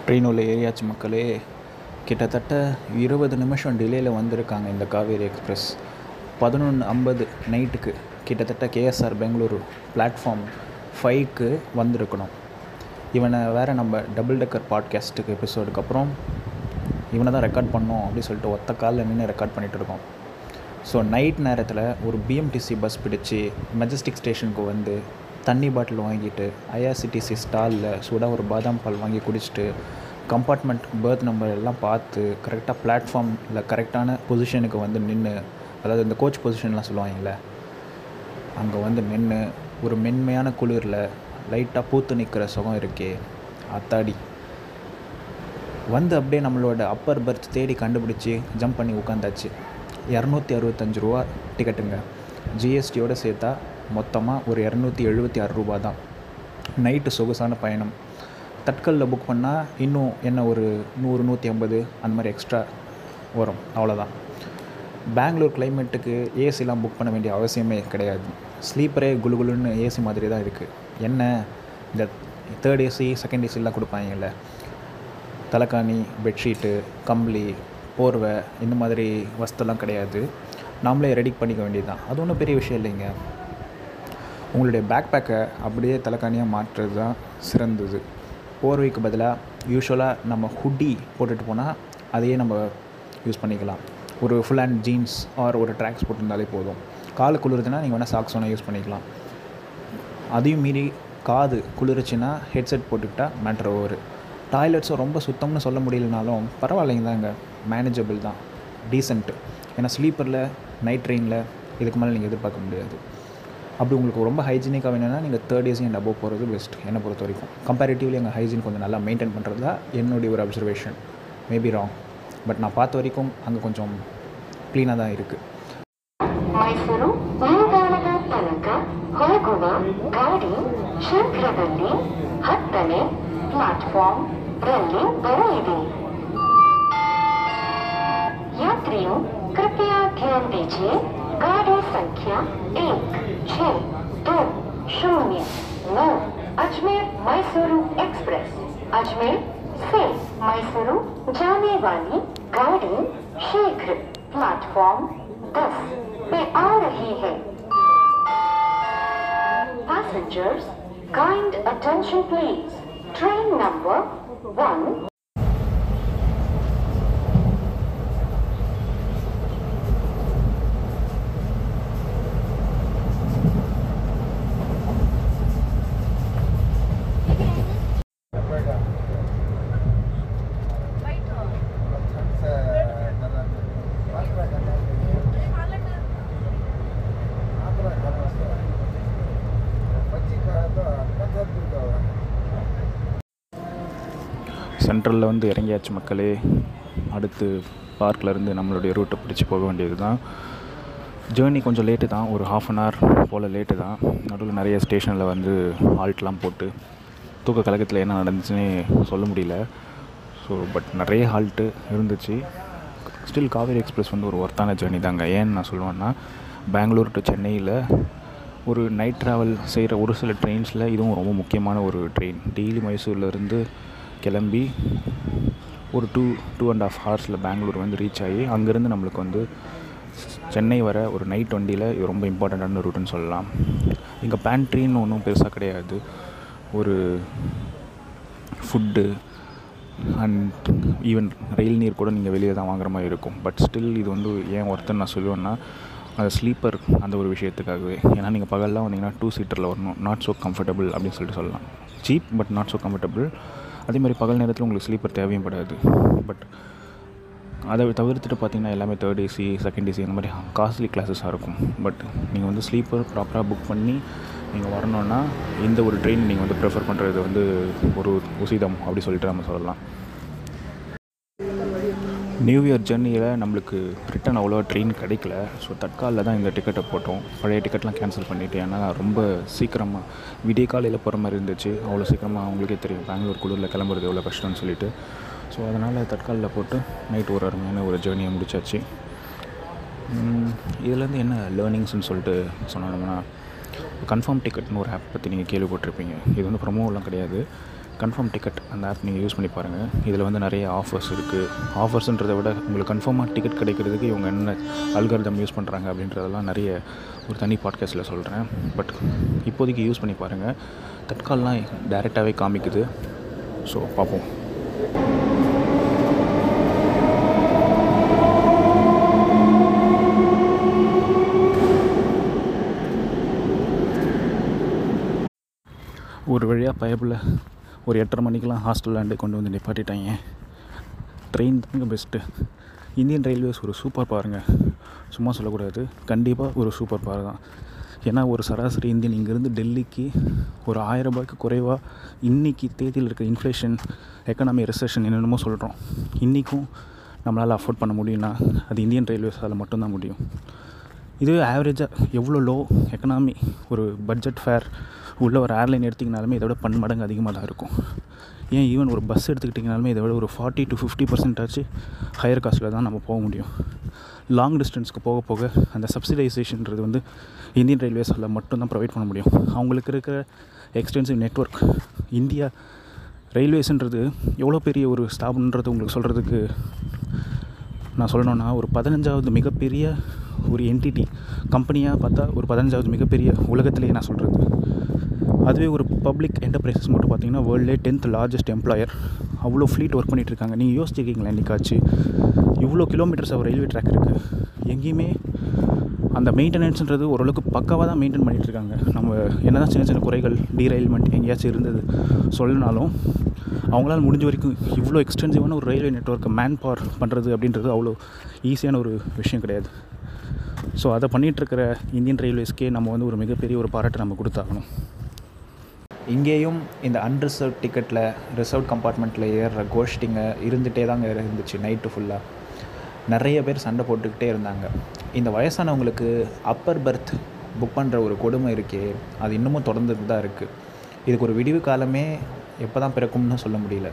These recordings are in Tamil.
ட்ரெயின் உள்ள ஏரியாச்சு மக்களே. கிட்டத்தட்ட 20 நிமிஷம் டிலேயில் வந்திருக்காங்க இந்த காவேரி எக்ஸ்பிரஸ். 11:50 நைட்டுக்கு கிட்டத்தட்ட கேஎஸ்ஆர் பெங்களூரு பிளாட்ஃபார்ம் 5க்கு வந்திருக்கணும். இவனை வேறு நம்ம டபுள் டெக்கர் பாட்காஸ்ட்டுக்கு எபிசோடுக்கு அப்புறம் இவனை தான் ரெக்கார்ட் பண்ணோம் அப்படின்னு சொல்லிட்டு ஒத்த காலில் நின்று ரெக்கார்ட் பண்ணிகிட்டு இருக்கோம். ஸோ நைட் நேரத்தில் ஒரு பிஎம்டிசி பஸ் பிடிச்சி மெஜஸ்டிக் ஸ்டேஷனுக்கு வந்து தண்ணி பாட்டில் வாங்கிட்டு ஐஆர்சிடிசி ஸ்டாலில் சுட ஒரு பாதாம் பால் வாங்கி குடிச்சிட்டு கம்பார்ட்மெண்ட் பர்த் நம்பர் எல்லாம் பார்த்து கரெக்டாக பிளாட்ஃபார்மில் கரெக்டான பொசிஷனுக்கு வந்து நின்று, அதாவது இந்த கோச் பொசிஷன்லாம் சொல்லுவாங்கள்ல, அங்கே வந்து நின்று ஒரு மென்மையான குளிரில் லைட்டாக பூத்து நிற்கிற சுகம் இருக்கே அத்தாடி. வந்து அப்படியே நம்மளோட அப்பர் பர்த் தேடி கண்டுபிடிச்சி ஜம்ப் பண்ணி உட்காந்தாச்சு. 265 ரூபா டிக்கெட்டுங்க. ஜிஎஸ்டியோடு சேர்த்தா மொத்தமாக ஒரு 276 ரூபா தான். நைட்டு சொகுசான பயணம். தட்கலில் புக் பண்ணால் இன்னும் என்ன ஒரு 100-150 அந்த மாதிரி எக்ஸ்ட்ரா வரும், அவ்வளோதான். பெங்களூர் கிளைமேட்டுக்கு ஏசிலாம் புக் பண்ண வேண்டிய அவசியமே கிடையாது. ஸ்லீப்பரே குலுகுலுன்னு ஏசி மாதிரி தான் இருக்குது. என்ன இந்த தேர்ட் ஏசி செகண்ட் ஏசிலாம் கொடுப்பாங்கல்ல, தலைக்காணி, பெட்ஷீட்டு, கம்பளி, போர்வை இந்த மாதிரி வஸ்துலாம் கிடையாது. நாமளே ரெடி பண்ணிக்க வேண்டியது தான். அது ஒன்றும் பெரிய விஷயம் இல்லைங்க. உங்களுடைய பேக் பேக்கை அப்படியே தலைக்காணியாக மாற்றுறது தான் சிறந்தது. போர்வைக்கு பதிலாக யூஸ்வலாக நம்ம ஹுட்டி போட்டுட்டு போனால் அதையே நம்ம யூஸ் பண்ணிக்கலாம். ஒரு ஃபுல் ஹேண்ட் ஜீன்ஸ் ஆர் ஒரு ட்ராக்ஸ் போட்டிருந்தாலே போதும். காலு குளிருதுன்னா நீங்கள் வேணால் சாக்ஸ் வேணால் யூஸ் பண்ணிக்கலாம். அதையும் மீறி காது குளிர்ச்சின்னா ஹெட்செட் போட்டுக்கிட்டால் மேட்ரு ஓவர். டாய்லெட்ஸும் ரொம்ப சுத்தம்னு சொல்ல முடியலனாலும் பரவாயில்லைங்க தாங்க, மேனேஜபிள் தான், டீசென்ட்டு. ஏன்னா ஸ்லீப்பரில் நைட் ட்ரெயினில் இதுக்கு மேலே நீங்கள் எதிர்பார்க்க முடியாது. அப்படி உங்களுக்கு ரொம்ப ஹைஜீனிக்காக வேணும்னா நீங்கள் தேர்ட் ஏசி அண்ட் அபோவ் போகிறது பெஸ்ட் என்னை பொறுத்த வரைக்கும். கம்பேரிட்டிவ்லி எங்கள் ஹைஜீன் கொஞ்சம் நல்லா மெயின்டைன் பண்ணுறது தான் என்னுடைய ஒரு அப்சர்வேஷன். மேபி ராங், பட் நான் பார்த்த வரைக்கும் அங்கே கொஞ்சம் க்ளீனாக தான் இருக்குது. ಮೈಸೂರು ನಿಲ್ದಾಣದ ತನಕ ಹೋಗುವ ಗಾಡಿ ಶೀಘ್ರದಲ್ಲಿ 10ನೇ ಪ್ಲಾಟ್ಫಾರ್ಮ್ ಬರಲಿದೆ. यात्रियों कृपया ध्यान दीजिए, गाड़ी संख्या 1620 अजमेर मैसूरू एक्सप्रेस अजमेर से मैसूरू जाने वाली गाड़ी शीघ्र प्लेटफॉर्म 10 पे आ रही है. Passengers, kind attention please. Train number 1. சென்ட்ரலில் வந்து இறங்கியாச்சு மக்களே. அடுத்து பார்க்லேருந்து நம்மளுடைய ரூட்டை பிடிச்சி போக வேண்டியது தான். ஜேர்னி கொஞ்சம் லேட்டு தான், ஒரு ½ அன் ஹவர் போல் லேட்டு தான். நடுவில் நிறைய ஸ்டேஷனில் வந்து ஹால்ட்லாம் போட்டு தூக்க கலக்கத்தில் என்ன நடந்துச்சுன்னே சொல்ல முடியல. ஸோ பட் நிறைய ஹால்ட்டு இருந்துச்சு. ஸ்டில் காவேரி எக்ஸ்பிரஸ் வந்து ஒரு ஒர்த்தான ஜேர்னி தாங்க. ஏன்னு நான் சொல்லுவேன்னா, பெங்களூர் டு சென்னையில் ஒரு நைட் ட்ராவல் செய்கிற ஒரு சில ட்ரெயின்ஸில் இதுவும் ரொம்ப முக்கியமான ஒரு ட்ரெயின். டெய்லி மைசூர்லேருந்து கிளம்பி ஒரு 2.5 ஹவர்ஸில் பெங்களூர் வந்து ரீச் ஆகி அங்கேருந்து நம்மளுக்கு வந்து சென்னை வர ஒரு நைட் வண்டியில் இது ரொம்ப இம்பார்ட்டண்ட்டான ரூட்டுன்னு சொல்லலாம். இங்கே பேண்ட்ரின்னு ஒன்றும் பெருசாக கிடையாது. ஒரு ஃபுட்டு அண்ட் ஈவன் ரயில் நீர் கூட நீங்கள் வெளியே தான் வாங்குற மாதிரி இருக்கும். பட் ஸ்டில் இது வந்து ஏன் ஒருத்தர் நான் சொல்லுவேன்னா, அது ஸ்லீப்பர் அந்த ஒரு விஷயத்துக்காகவே. ஏன்னா நீங்கள் பகல்லாம் வந்தீங்கன்னா 2 சீட்டரில் வரணும், நாட் ஸோ கம்ஃபர்டபுள் அப்படின்னு சொல்லிட்டு சொல்லலாம். Cheap but not so comfortable. அதேமாதிரி பகல் நேரத்தில் உங்களுக்கு ஸ்லீப்பர் தேவையும் படாது. பட் அதை தவிர்த்துட்டு பார்த்திங்கன்னா எல்லாமே தேர்ட் ஏசி செகண்ட் ஏசி அந்த மாதிரி காஸ்ட்லி கிளாஸஸாக இருக்கும். பட் நீங்கள் வந்து ஸ்லீப்பர் ப்ராப்பராக புக் பண்ணி நீங்கள் வரணுன்னா இந்த ஒரு ட்ரெயின் நீங்கள் வந்து ப்ரிஃபர் பண்ணுறது வந்து ஒரு உசிதம் அப்படி சொல்லிட்டு நம்ம சொல்லலாம். நியூ இயர் ஜர்னியில் நம்மளுக்கு ரிட்டன் அவ்வளோ ட்ரெயின் கிடைக்கல. ஸோ தட்காலில் தான் இந்த டிக்கெட்டை போட்டோம். பழைய டிக்கெட்லாம் கேன்சல் பண்ணிவிட்டு, ஏன்னா ரொம்ப சீக்கிரமாக விடிய காலையில் போகிற மாதிரி இருந்துச்சு. அவ்வளோ சீக்கிரமாக அவங்களுக்கே தெரியும் பெங்களூர் குளிரில் கிளம்புறது எவ்வளோ கஷ்டம்னு சொல்லிட்டு. ஸோ அதனால் தட்காலில் போட்டு நைட் ஒரு அருமையான ஒரு ஜேர்னியை முடிச்சாச்சு. இதுலேருந்து என்ன லேர்னிங்ஸ்னு சொல்லிட்டு சொன்னோம்னா, கன்ஃபார்ம் டிக்கெட்னு ஒரு ஆப் பற்றி நீங்கள் கேள்விப்பட்டிருப்பீங்க. இது வந்து ப்ரொமோலாம் கிடையாது. கன்ஃபார்ம் டிக்கெட் அந்த ஆப் நீங்கள் யூஸ் பண்ணி பாருங்கள். இதில் வந்து நிறைய ஆஃபர்ஸ் இருக்குது. ஆஃபர்ஸுன்றதை விட உங்களுக்கு கன்ஃபார்மாக டிக்கெட் கிடைக்கிறதுக்கு இவங்க என்ன அல்காரிதம் யூஸ் பண்ணுறாங்க அப்படின்றதெல்லாம் நிறைய ஒரு தனி பாட்காஸ்ட்டில் சொல்கிறேன். பட் இப்போதைக்கு யூஸ் பண்ணி பாருங்கள். தட்கால்லாம் டைரெக்டாகவே காமிக்குது. ஸோ பார்ப்போம். ஒரு வழியாக பயப்பில் ஒரு 8:30 மணிக்கெலாம் ஹாஸ்டல்லாண்டு கொண்டு வந்து நிப்பாட்டிட்டாங்க. ட்ரெயின் தாங்க பெஸ்ட்டு. இந்தியன் ரயில்வேஸ் ஒரு சூப்பர் பாருங்க, சும்மா சொல்லக்கூடாது, கண்டிப்பாக ஒரு சூப்பர் பார் தான். ஏன்னா ஒரு சராசரி இந்தியன் இங்கேருந்து டெல்லிக்கு ஒரு 1000 ரூபாய்க்கு குறைவாக இன்றைக்கி தேதியில் இருக்க இன்ஃப்ளேஷன், எக்கனாமி ரெசெஷன் என்னென்னமோ சொல்கிறோம், இன்றைக்கும் நம்மளால் அஃபோர்ட் பண்ண முடியும்னா அது இந்தியன் ரயில்வேஸால் மட்டும்தான் முடியும். இதுவே ஆவரேஜாக எவ்வளோ லோ எக்கனாமி ஒரு பட்ஜெட் ஃபேர் உள்ள ஒரு ஏர்லைன் எடுத்திங்கனாலுமே இதை விட 10 மடங்கு அதிகமாக தான் இருக்கும். ஏன் ஈவன் ஒரு பஸ் எடுத்துக்கிட்டிங்கனாலுமே இதை விட ஒரு 40 to 50% ஆச்சு ஹையர் காஸ்ட்டில் தான் நம்ம போக முடியும். லாங் டிஸ்டன்ஸ்க்கு போக போக அந்த சப்சிடைசேஷன்றது வந்து இந்தியன் ரயில்வேஸில் மட்டும்தான் ப்ரொவைட் பண்ண முடியும். அவங்களுக்கு இருக்கிற எக்ஸ்டென்சிவ் நெட்வொர்க். இந்தியா ரயில்வேஸுன்றது எவ்வளோ பெரிய ஒரு ஸ்டாப்ன்றது உங்களுக்கு சொல்கிறதுக்கு நான் சொல்லணுன்னா, ஒரு 15வது மிகப்பெரிய ஒரு என்டிட்டி கம்பெனியாக பார்த்தா ஒரு 15வது மிகப்பெரிய உலகத்திலேயே நான் சொல்கிறது. அதுவே ஒரு பப்ளிக் என்டர்பிரைசஸ் மட்டும் பார்த்திங்கன்னா வேர்ல்ட்லே 10th லார்ஜஸ்ட் எம்ப்ளாயர். அவ்வளோ ஃப்ளீட் ஒர்க் பண்ணிகிட்ருக்காங்க. நீங்கள் யோசிச்சிருக்கீங்களா என்றைக்காச்சு இவ்வளோ கிலோமீட்டர்ஸ் ஒரு ரயில்வே ட்ராக் இருக்குது, எங்கேயுமே அந்த மெயின்டெனன்ஸுன்றது ஓரளவுக்கு பக்காவாக தான் மெயின்டைன் பண்ணிகிட்ருக்காங்க. நம்ம என்ன தான் சின்ன சின்ன குறைகள் டீரைல்மெண்ட் எங்கேயாச்சும் இருந்தது சொல்லனாலும் அவங்களால முடிஞ்ச வரைக்கும் இவ்வளோ எக்ஸ்டென்சிவான ஒரு ரயில்வே நெட்வொர்க்கை மேன் பவர் பண்ணுறது அப்படின்றது அவ்வளோ ஈஸியான ஒரு விஷயம் கிடையாது. ஸோ அதை பண்ணிகிட்ருக்கிற இந்தியன் ரயில்வேஸ்க்கே நம்ம வந்து ஒரு மிகப்பெரிய ஒரு பாராட்டை நம்ம கொடுத்தாகணும். இங்கேயும் இந்த அன்ரிசர்வ் டிக்கெட்டில் ரிசர்வ் கம்பார்ட்மெண்ட்டில் ஏறுற கோஷ்டிங்க இருந்துகிட்டே தாங்க இருந்துச்சு. நைட்டு ஃபுல்லாக நிறைய பேர் சண்டை போட்டுக்கிட்டே இருந்தாங்க. இந்த வயசானவங்களுக்கு அப்பர் பர்த் புக் பண்ணுற ஒரு கொடுமை இருக்கே, அது இன்னமும் தொடர்ந்துட்டு தான் இருக்குது. இதுக்கு ஒரு விடிவு காலமே எப்போ தான் பிறக்கும்னு சொல்ல முடியல.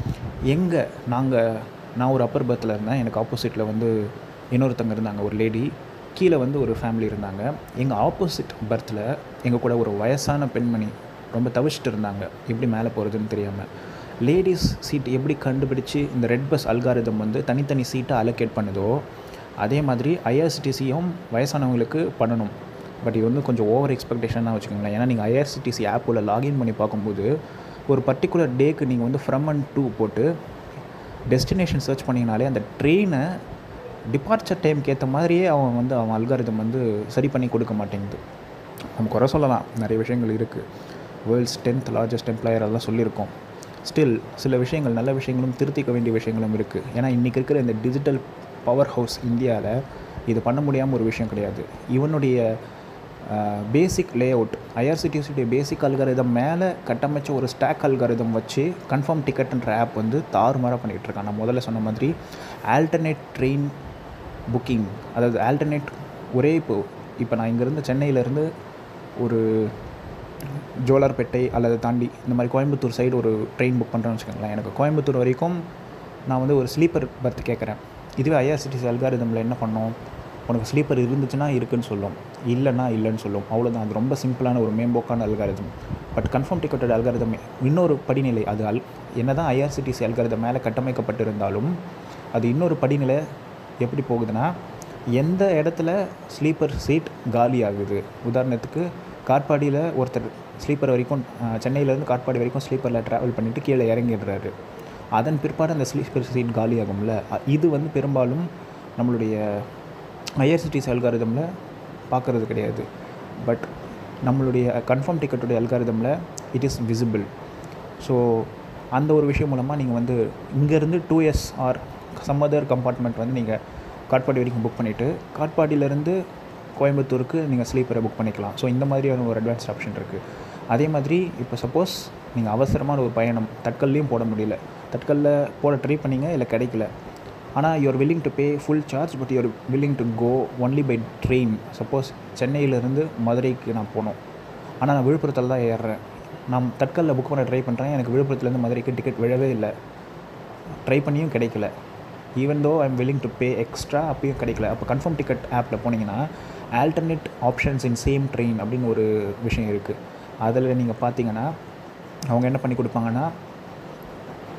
நான் ஒரு அப்பர் பர்த்தில் இருந்தேன். எனக்கு ஆப்போசிட்டில் வந்து இன்னொருத்தங்க இருந்தாங்க, ஒரு லேடி. கீழே வந்து ஒரு ஃபேமிலி இருந்தாங்க. எங்கள் ஆப்போசிட் பர்த்தில் எங்கள் கூட ஒரு வயசான பெண்மணி ரொம்ப தவிச்சிட்டு இருந்தாங்க, எப்படி மேலே போகிறதுன்னு தெரியாமல். லேடிஸ் சீட் எப்படி கண்டுபிடிச்சி இந்த ரெட் பஸ் அல்காரிதம் வந்து தனித்தனி சீட்டை அலோகேட் பண்ணுதோ அதே மாதிரி ஐஆர்சிடிசியும் வயசானவங்களுக்கு பண்ணணும். பட் இது வந்து கொஞ்சம் ஓவர் எக்ஸ்பெக்டேஷன் தான் வச்சுக்கோங்களேன். ஏன்னா நீங்கள் ஐஆர்சிடிசி ஆப்பில் லாகின் பண்ணி பார்க்கும்போது ஒரு பர்டிகுலர் டேக்கு நீங்கள் வந்து ஃப்ரம் அண்ட் டூ போட்டு டெஸ்டினேஷன் சர்ச் பண்ணிங்கனாலே அந்த ட்ரெயினை டிபார்ச்சர் டைமுக்கு ஏற்ற மாதிரியே அவன் அல்காரிதம் வந்து சரி பண்ணி கொடுக்க மாட்டேங்குது. நம்ம குறை சொல்லலாம், நிறைய விஷயங்கள் இருக்குது. வேர்ல்ட்ஸ் 10th லார்ஜஸ்ட் எம்ப்ளாயர் அதெல்லாம் சொல்லியிருக்கோம். ஸ்டில் சில விஷயங்கள் நல்ல விஷயங்களும் திருத்திக்க வேண்டிய விஷயங்களும் இருக்குது. ஏன்னா இன்றைக்கி இருக்கிற இந்த டிஜிட்டல் பவர் ஹவுஸ் இந்தியாவில் இது பண்ண முடியாமல் ஒரு விஷயம் கிடையாது. இவனுடைய பேசிக் லே அவுட் ஐஆர்சிடிசியுடைய பேசிக் அல்காரிதம் மேலே கட்டமைச்ச ஒரு ஸ்டாக் அல்காரிதம் வச்சு கன்ஃபார்ம் டிக்கெட்ன்ற ஆப் வந்து தாறுமாறாக பண்ணிகிட்ருக்கான். நான் முதல்ல சொன்ன மாதிரி ஆல்டர்னேட் ட்ரெயின் புக்கிங், அதாவது ஆல்டர்னேட் ஒரே இப்போ நான் இங்கேருந்து சென்னையிலேருந்து ஒரு ஜோலார்பேட்டை அல்லது தாண்டி இந்த மாதிரி கோயம்புத்தூர் சைடு ஒரு ட்ரெயின் புக் பண்ணுறேன்னு வச்சுக்கோங்களேன். எனக்கு கோயம்புத்தூர் வரைக்கும் நான் வந்து ஒரு ஸ்லீப்பர் பர்த் கேட்குறேன். இதுவே ஐஆர்சிடிசி அல்காரிதமில் என்ன பண்ணோம், உனக்கு ஸ்லீப்பர் இருந்துச்சுன்னா இருக்குன்னு சொல்லும், இல்லைன்னா இல்லைன்னு சொல்லும், அவ்வளோதான். அது ரொம்ப சிம்பிளான ஒரு மேம்போக்கான அல்காரிதம். பட் கன்ஃபார்ம் டிக்கெட்டோட அல்காரிதம் இன்னொரு படிநிலை. அது என்ன தான் ஐஆர்சிடிசி அல்காரிதம் மேலே கட்டமைக்கப்பட்டிருந்தாலும் அது இன்னொரு படிநிலை. எப்படி போகுதுன்னா, எந்த இடத்துல ஸ்லீப்பர் சீட் காலி ஆகுது, உதாரணத்துக்கு காட்பாடியில் ஒருத்தர் ஸ்லீப்பர் வரைக்கும் சென்னையிலேருந்து காட்பாடி வரைக்கும் ஸ்லீப்பரில் ட்ராவல் பண்ணிவிட்டு கீழே இறங்கிடுறாரு. அதன் பிற்பாடு அந்த ஸ்லீப்பர் சீட் காலி ஆகும்ல, இது வந்து பெரும்பாலும் நம்மளுடைய ஐஆர்சிடிசி அல்காரிதமில் பார்க்குறது கிடையாது. பட் நம்மளுடைய கன்ஃபார்ம் டிக்கெட்டுடைய அல்காரிதமில் இட் இஸ் விசிபிள். ஸோ அந்த ஒரு விஷயம் மூலமாக நீங்கள் வந்து இங்கேருந்து 2S R some other compartment வந்து நீங்கள் காட்பாடி வரைக்கும் புக் பண்ணிவிட்டு காட்பாடியிலேருந்து கோயம்புத்தூருக்கு நீங்கள் ஸ்லீப்பரை புக் பண்ணிக்கலாம். ஸோ இந்த மாதிரியான ஒரு அட்வான்ஸ்ட் ஆப்ஷன் இருக்குது. அதே மாதிரி இப்போ சப்போஸ் நீங்கள் அவசரமான ஒரு பயணம் தட்கல்லையும் போட முடியல, தட்கலில் போட ட்ரை பண்ணிங்க, இல்லை கிடைக்கல, ஆனால் you're willing to pay full charge, but you're willing to go only by train. Suppose சென்னையிலேருந்து மதுரைக்கு நான் போனோம், ஆனால் நான் விழுப்புரத்தில் தான் ஏறுறேன். நான் தட்கலில் புக் பண்ண ட்ரை பண்ணுறேன், எனக்கு விழுப்புரத்துலேருந்து மதுரைக்கு டிக்கெட் விழவே இல்லை, ட்ரை பண்ணியும் கிடைக்கல. Even though I'm willing to pay extra, அப்பயும் கிடைக்கல. அப்போ கன்ஃபார்ம் டிக்கெட் ஆப்பில் போனீங்கன்னா alternate options in same train அப்படின்னு ஒரு விஷயம் இருக்குது. அதில் நீங்கள் பார்த்தீங்கன்னா அவங்க என்ன பண்ணி கொடுப்பாங்கன்னா,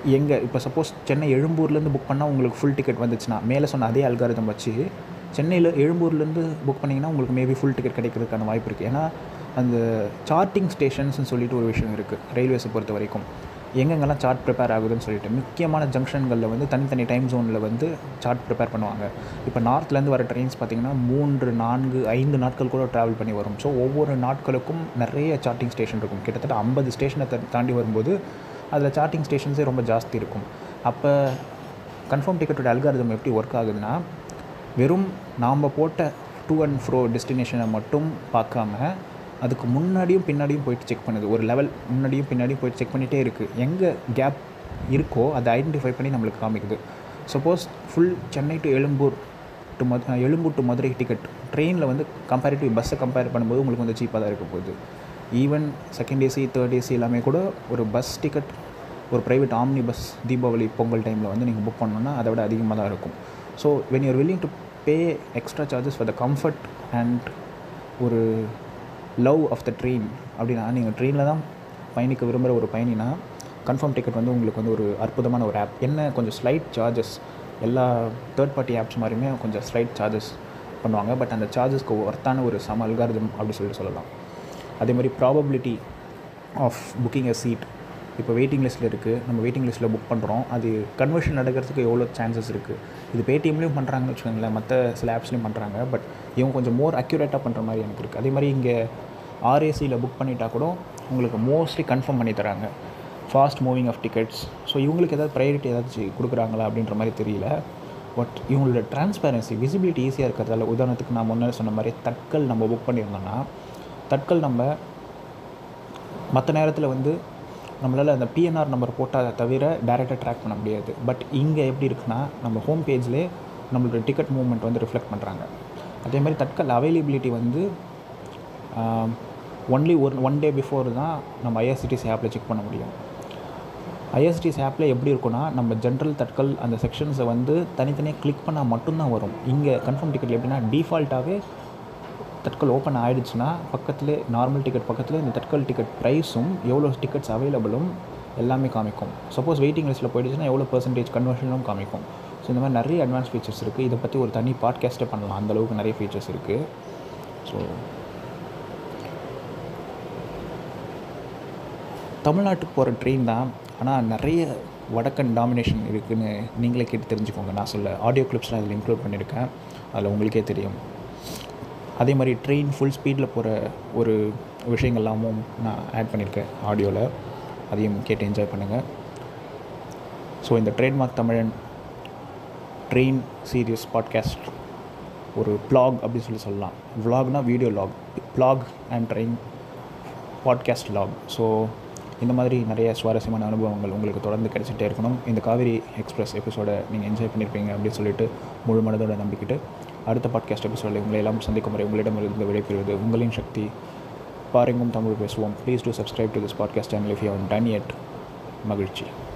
எங்கே இப்போ சப்போஸ் சென்னை எழும்பூர்லேருந்து புக் பண்ணால் உங்களுக்கு ஃபுல் டிக்கெட் வந்துச்சுன்னா மேலே சொன்ன அதே அல்காரிதம் வச்சு சென்னையில் எழும்பூர்லேருந்து புக் பண்ணிங்கன்னா உங்களுக்கு மேபி ஃபுல் டிக்கெட் கிடைக்கிறதுக்கான வாய்ப்பு இருக்குது. ஏன்னா அந்த சார்ட்டிங் ஸ்டேஷன்ஸ்னு சொல்லிட்டு ஒரு விஷயம் இருக்குது ரயில்வேஸை பொறுத்த வரைக்கும். எங்கெங்கெல்லாம் சார்ட் ப்ரிப்பேர் ஆகுதுன்னு சொல்லிட்டு முக்கியமான ஜங்ஷன்களில் வந்து தனித்தனி டைம் ஜோனில் வந்து சார்ட் ப்ரிப்பேர் பண்ணுவாங்க. இப்போ நார்த்லேருந்து வர ட்ரெயின்ஸ் பார்த்திங்கன்னா 3, 4, 5 நாட்கள் கூட ட்ராவல் பண்ணி வரும். ஸோ ஒவ்வொரு நாட்களுக்கும் நிறைய சார்ட்டிங் ஸ்டேஷன் இருக்கும். கிட்டத்தட்ட 50 ஸ்டேஷனை தாண்டி வரும்போது அதில் சார்ட்டிங் ஸ்டேஷன்ஸே ரொம்ப ஜாஸ்தி இருக்கும். அப்போ கன்ஃபார்ம் டிக்கெட்டோட அல்காரிதம் எப்படி ஒர்க் ஆகுதுன்னா, வெறும் நாம் போட்ட டூ அண்ட் ஃப்ரோ டெஸ்டினேஷனை மட்டும் பார்க்காம அதுக்கு முன்னாடியும் பின்னாடியும் போயிட்டு செக் பண்ணுது. ஒரு லெவல் முன்னாடியும் பின்னாடியும் போயிட்டு செக் பண்ணிகிட்டே இருக்குது. எங்கே கேப் இருக்கோ அதை ஐடென்டிஃபை பண்ணி நம்மளுக்கு காமிக்குது. Suppose full Chennai to Egmore to Madurai ticket ட்ரெயினில் வந்து கம்பேரிட்டிவ் பஸ்ஸை கம்பேர் பண்ணும்போது உங்களுக்கு வந்து சீப்பாக தான் இருக்க போகுது. Even second AC, third AC எல்லாமே கூட ஒரு பஸ் டிக்கெட் ஒரு private omni bus Deepavali Pongal டைமில் வந்து நீங்கள் புக் பண்ணணுன்னா அதை விட அதிகமாக தான் இருக்கும். So when you're willing to pay extra charges for the comfort and ஒரு லவ் ஆஃப் த ட்ரெயின் அப்படின்னா, நீங்கள் ட்ரெயினில் தான் பயணிக்க விரும்புகிற ஒரு பயணினா கன்ஃபார்ம் டிக்கெட் வந்து உங்களுக்கு வந்து ஒரு அற்புதமான ஒரு ஆப். என்ன கொஞ்சம் ஸ்லைட் சார்ஜஸ், எல்லா தேர்ட் பார்ட்டி ஆப்ஸ் மாதிரியுமே கொஞ்சம் ஸ்லைட் சார்ஜஸ் பண்ணுவாங்க. பட் அந்த சார்ஜஸ்க்கு ஒர்த்தான ஒரு சம அல்காரிதம் அப்படி சொல்லலாம். அதே மாதிரி probability of booking a seat, இப்போ வெயிட்டிங் லிஸ்ட்டில் இருக்குது, நம்ம வெயிட்டிங் லிஸ்ட்டில் புக் பண்ணுறோம், அது கன்வர்ஷன் நடக்கிறதுக்கு எவ்வளோ சான்சஸ் இருக்குது. இது பேடிஎம்லேயும் பண்ணுறாங்கன்னு வச்சுக்கோங்களேன், மற்ற சில ஆப்ஸ்லேயும் பண்ணுறாங்க. பட் இவங்க கொஞ்சம் மோர் அக்யூரேட்டாக பண்ணுற மாதிரி எனக்கு இருக்குது. அதே மாதிரி இங்கே ஆர்ஏசியில் புக் பண்ணிட்டா கூட உங்களுக்கு மோஸ்ட்லி கன்ஃபார்ம் பண்ணி தராங்க, fast moving of tickets. So இவங்களுக்கு ஏதாவது ப்ரையாரிட்டி ஏதாச்சும் கொடுக்குறாங்களா அப்படின்ற மாதிரி தெரியல. பட் இவங்களோட டிரான்ஸ்பேரன்சி, விசிபிலிட்டி ஈஸியாக இருக்கிறதால, உதாரணத்துக்கு நான் முன்னாடி சொன்ன மாதிரி தட்கல் நம்ம புக் பண்ணியிருந்தோம்னா, தட்கல் நம்ம மற்ற நேரத்தில் வந்து நம்மளால் அந்த பிஎன்ஆர் நம்பர் போட்டால் தவிர டேரெக்டாக ட்ராக் பண்ண முடியாது. பட் இங்கே எப்படி இருக்குன்னா, நம்ம ஹோம் பேஜ்லேயே நம்மளோட டிக்கெட் மூவ்மெண்ட் வந்து ரிஃப்ளெக்ட் பண்ணுறாங்க. அதே மாதிரி தட்கல் அவைலபிலிட்டி வந்து ஒன்லி ஒன் டே பிஃபோர் தான் நம்ம ஐஆர்சிடிசி ஆப்பில் செக் பண்ண முடியும். ஐஆர்சிடிசி ஆப்பில் எப்படி இருக்குன்னா, நம்ம ஜென்ரல் தட்கல் அந்த செக்ஷன்ஸை வந்து தனித்தனியாக கிளிக் பண்ணால் மட்டும்தான் வரும். இங்கே கன்ஃபார்ம் டிக்கெட்டில் எப்படின்னா, டிஃபால்ட்டாகவே தட்கல் ஓப்பன் ஆகிடுச்சுன்னா பக்கத்துலேயே நார்மல் டிக்கெட் பக்கத்தில் இந்த தட்கல் டிக்கெட் ப்ரைஸும் எவ்வளோ டிக்கெட்ஸ் அவைலபிளும் எல்லாமே காமிக்கும். சப்போஸ் வெயிட்டிங் லிஸ்ட்டில் போயிடுச்சுன்னா எவ்வளோ பர்சன்டேஜ் கன்வர்ஷனும் காமிக்கும். ஸோ இந்த மாதிரி நிறைய அட்வான்ஸ் ஃபீச்சர்ஸ் இருக்குது. இதை பற்றி ஒரு தனி பாட்காஸ்ட்டே பண்ணலாம், அந்தளவுக்கு நிறைய ஃபீச்சர்ஸ் இருக்குது. ஸோ தமிழ்நாட்டுக்கு போகிற ட்ரெயின் தான், ஆனால் நிறைய வடக்கன் டாமினேஷன் இருக்குதுன்னு நீங்களே கேட்டு தெரிஞ்சுக்கோங்க. நான் சொல்ல ஆடியோ கிளிப்ஸ்லாம் அதில் இன்க்ளூட் பண்ணியிருக்கேன், அதில் உங்களுக்கே தெரியும். அதே மாதிரி ட்ரெயின் ஃபுல் ஸ்பீடில் போகிற ஒரு விஷயங்கள்லாமும் நான் ஆட் பண்ணியிருக்கேன் ஆடியோவில், அதையும் கேட்டு என்ஜாய் பண்ணுங்கள். ஸோ இந்த trademark Tamizhan train series podcast ஒரு ப்ளாக் அப்படின்னு சொல்லலாம். வ்ளாக்னால் video log, blog and train podcast log. So இந்த மாதிரி நிறைய சுவாரஸ்யமான அனுபவங்கள் உங்களுக்கு தொடர்ந்து கிடைச்சிட்டே இருக்கணும். இந்த காவேரி எக்ஸ்பிரஸ் எபிசோடை நீங்கள் என்ஜாய் பண்ணியிருப்பீங்க அப்படின்னு சொல்லிட்டு முழு மனதோடு நம்பிக்கிட்டு அடுத்த பாட்காஸ்ட் எபிசோடில் உங்களை எல்லாம் சந்திக்கும் வரை உங்களிடமிருந்து விடைபெறுவது உங்களின் சக்தி. பாருங்கும் தமிழ் பேசுவோம். Please do subscribe to this podcast channel if you haven't done yet. மகிழ்ச்சி.